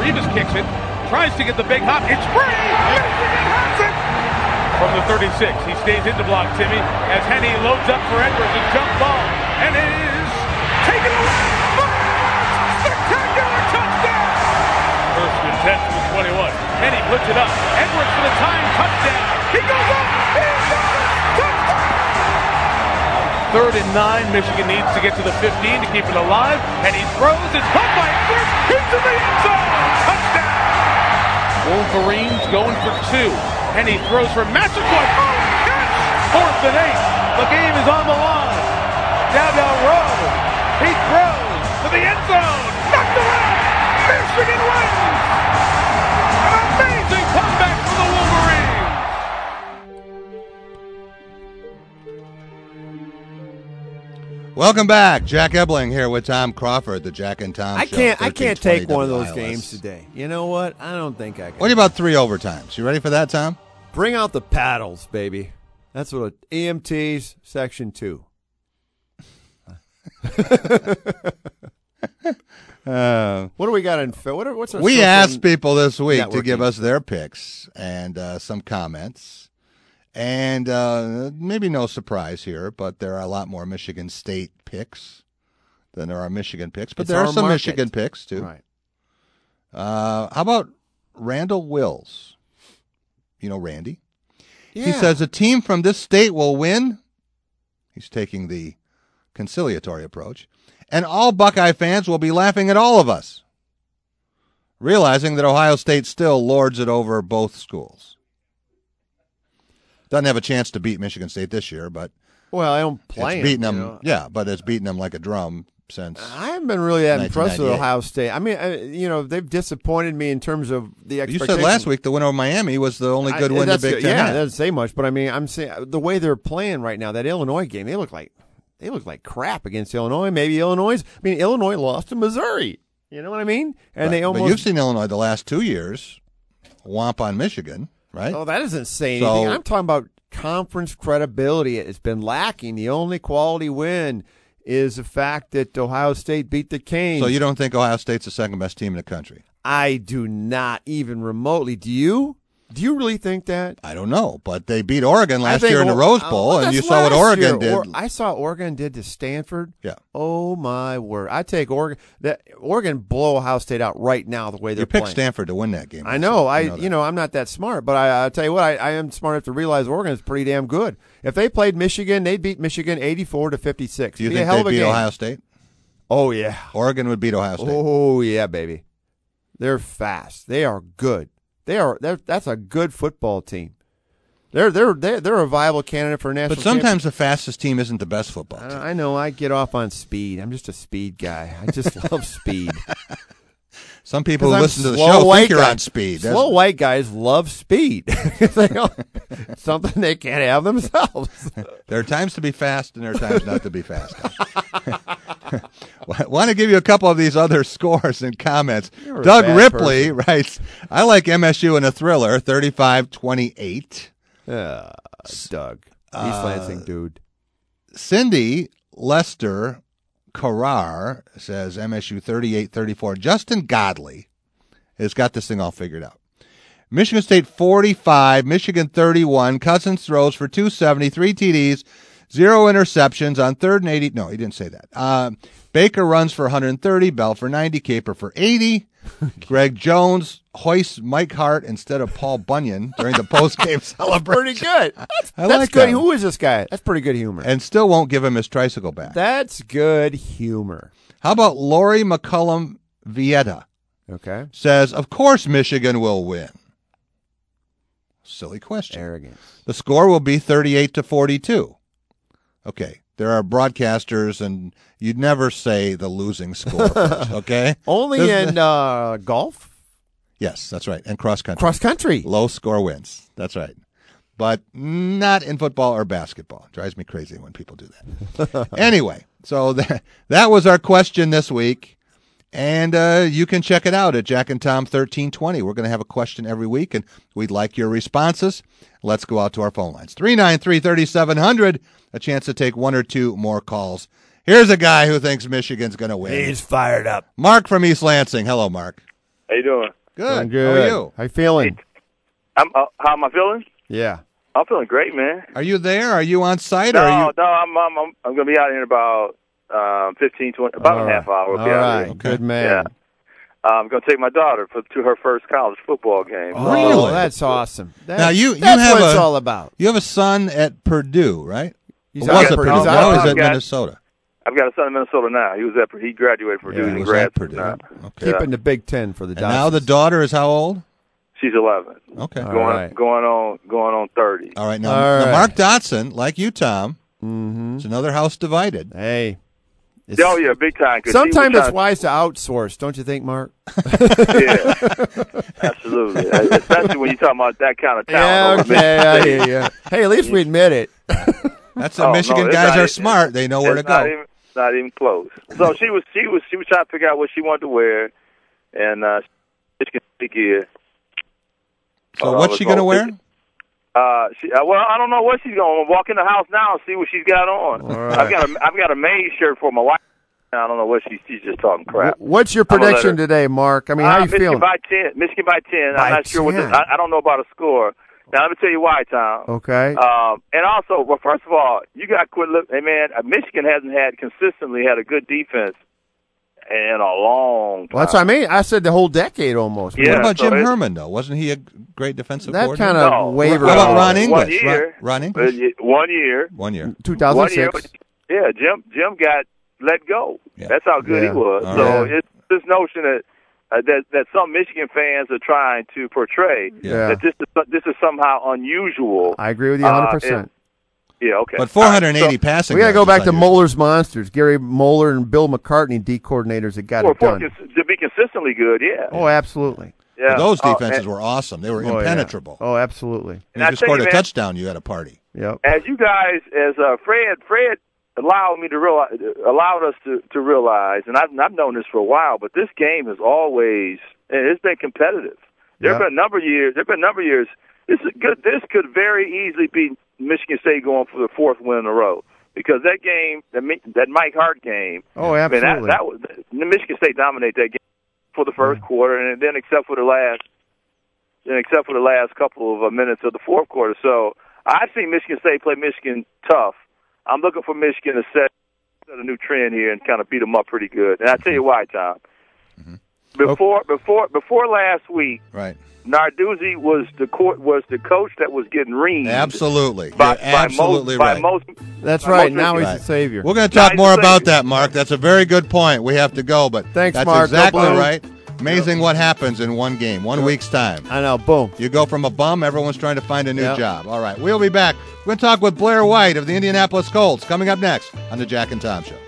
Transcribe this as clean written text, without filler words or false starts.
Revis kicks it, tries to get the big hop. It's free! Michigan has it! From the 36, he stays in to block Timmy as Henne loads up for Edwards, a jump ball, and it is taken away! Spectacular touchdown! First and 10 from the 21. Henne puts it up. Edwards for the time touchdown. He goes up! He's got it! Touchdown! 3rd and 9. Michigan needs to get to the 15 to keep it alive. Henne throws. It's caught by Edwards into the end zone! Touchdown! Wolverines going for 2. Henne throws for Massaquoi. Oh, catch! 4th and 8. The game is on the line. Down Rowe. He throws to the end zone. Knocked away. Michigan wins. An amazing comeback for the Wolverines. Welcome back. Jack Ebling here with Tom Crawford, the Jack and Tom Show. I can't take one of those games today. You know what? I don't think I can. What about 3 overtimes? You ready for that, Tom? Bring out the paddles, baby. That's what EMTs Section 2. What do we got in? What's our? We asked people this week to give us their picks and some comments, and maybe no surprise here, but there are a lot more Michigan State picks than there are Michigan picks. But there are some Michigan picks too. Right. How about Randall Wills? You know Randy. Yeah. He says a team from this state will win. He's taking the conciliatory approach. And all Buckeye fans will be laughing at all of us, realizing that Ohio State still lords it over both schools. Doesn't have a chance to beat Michigan State this year, but I don't play it's beating them. Yeah, but it's beaten them like a drum since. I haven't been really that impressed with Ohio State. I mean, they've disappointed me in terms of the expectations. You said last week the win over Miami was the only good win the Big Ten. Yeah, that doesn't say much, but I mean, I'm saying the way they're playing right now, that Illinois game, they look like crap against Illinois. Maybe Illinois lost to Missouri. You know what I mean? And right. But you've seen Illinois the last 2 years whomp on Michigan, right? Oh, that doesn't say anything. I'm talking about conference credibility. It's been lacking. The only quality win is the fact that Ohio State beat the Canes. So you don't think Ohio State's the second best team in the country? I do not even remotely. Do you? Do you really think that? I don't know, but they beat Oregon last year in the Rose Bowl, and you saw what Oregon did. I saw Oregon did to Stanford. Yeah. Oh, my word. I take Oregon. Oregon blow Ohio State out right now the way they're playing. You picked Stanford to win that game. I know. I'm not that smart, but I tell you what, I am smart enough to realize Oregon is pretty damn good. If they played Michigan, they'd beat Michigan 84-56. Do you think they'd beat Ohio State? Oh, yeah. Oregon would beat Ohio State. Oh, yeah, baby. They're fast. They are good. That's a good football team. They're a viable candidate for a national. But sometimes the fastest team isn't the best football team. I know. I get off on speed. I'm just a speed guy. I just love speed. Some people who listen to the show think you're on speed. Slow white guys love speed. Something they can't have themselves. There are times to be fast and there are times not to be fast. I want to give you a couple of these other scores and comments. Doug Ripley writes, I like MSU in a thriller, 35-28. Doug. East Lansing dude. Cindy Lester Carrar says MSU 38-34. Justin Godley has got this thing all figured out. Michigan State 45, Michigan 31. Cousins throws for 270, 3 TDs, 0 interceptions on 3rd and 80. No, he didn't say that. Baker runs for 130, Bell for 90, Caper for 80. Greg Jones hoists Mike Hart instead of Paul Bunyan during the post-game celebration. Pretty good. That's like good. Who is this guy? That's pretty good humor. And still won't give him his tricycle back. That's good humor. How about Lori McCullum Vieta? Okay. Says, of course Michigan will win. Silly question. Arrogance. The score will be 38-42. Okay. There are broadcasters, and you'd never say the losing score first, okay? Only in golf? Yes, that's right. And cross country. Cross country. Low score wins. That's right. But not in football or basketball. It drives me crazy when people do that. Anyway, so that was our question this week. And you can check it out at Jack and Tom 1320. We're going to have a question every week, and we'd like your responses. Let's go out to our phone lines. 393-3700, a chance to take 1 or 2 more calls. Here's a guy who thinks Michigan's going to win. He's fired up. Mark from East Lansing. Hello, Mark. How you doing? Good. Doing good. How are you? How you feeling? How am I feeling? Yeah. I'm feeling great, man. Are you there? Are you on site? No, or are you? no, I'm gonna be out here in about 15, 20, about a half hour. We'll All be out right. here. Okay. Good man. Yeah. I'm gonna take my daughter to her first college football game. Oh, Really? that's awesome. Now, you that's have what it's a- all about. You have a son at Purdue, right? He's Or out was at at Purdue. Purdue. He's out Now at he's at I've got- Minnesota. I've got a son in Minnesota now. He graduated from Purdue Yeah. in He was grad at Purdue. now. Okay. Keeping the Big Ten for the And now the Dodgers. daughter is how old? She's 11. Okay. All Going right. going on 30. All right. Now, All now right. Mark Dotson, like you, Tom, Mm-hmm. it's another house divided. Hey. It's- Oh yeah, big time. 'cause she was Sometimes it's trying- wise to outsource, don't you think, Mark? Yeah, absolutely. Especially when you're talking about that kind of talent. over okay. I Mississippi. hear ya. Hey, at least we admit it. That's Oh, no, Michigan it's guys not are even- smart. They know where to It's not go. even, not even close. So she was trying to figure out what she wanted to wear, and Michigan State gear. So what's she going to wear? Well, I don't know what she's going to walk in the house now and see what she's got on. All right. I've got a maid shirt for my wife. I don't know what she's just talking crap. What's your I'm gonna let prediction her- today, Mark? I mean, how you Michigan feeling? by 10. Michigan by 10. By I'm not sure what 10. I don't know about a score. Now let me tell you why, Tom. Okay. And also, well, first of all, you got to quit. Hey, man, Michigan hasn't consistently had a good defense in a long time. Well, that's what I mean. I said the whole decade almost. Yeah. What about so Jim it- Herman, though? Wasn't he a great defensive That coordinator? kind of No. wavered. What about off. Ron English? 1 year. Ron English? 1 year. 1 year. 2006. Yeah, Jim got let go. Yeah. That's how good Yeah. he was. All So right. it's this notion that some Michigan fans are trying to portray Yeah. that this is somehow unusual. I agree with you 100%. Yeah, okay. But 480 All right, passing We got to go yards back is to unusual. Moeller's Monsters. Gary Moeller and Bill McCartney, D coordinators that got it done. to be consistently good, yeah. Oh, absolutely. Yeah. But those Oh, defenses and were awesome. They were Oh, yeah. impenetrable. Oh, absolutely. And I if you tell scored you, a man- touchdown, you had a party. Yep. as you guys, as Fred allowed me to realize, allowed us to realize, and I've known this for a while, but this game is always, and it's been competitive. There have Yeah. been a number of years. This is good. This could very easily be Michigan State going for the fourth win in a row because that game, that Mike Hart game. Oh, I mean, absolutely. that was Michigan State dominated that game for the first quarter, and then except for the last couple of minutes of the fourth quarter. So I've seen Michigan State play Michigan tough. I'm looking for Michigan to set a new trend here and kind of beat them up pretty good. And I tell you why, Tom. Before last week, Right. Narduzzi was the coach that was getting reamed. Absolutely. By, You're absolutely by right. most, That's by right. most Now he's Right. the savior. We're going to talk Nice more to about see. that, Mark. That's a very good point. We have to go, but Thanks, that's Mark. Go exactly Blue. right. Amazing what happens in one game, 1 week's time. I know. Boom. You go from a bum, everyone's trying to find a new Yep. job. All right, we'll be back. We're going to talk with Blair White of the Indianapolis Colts coming up next on the Jack and Tom Show.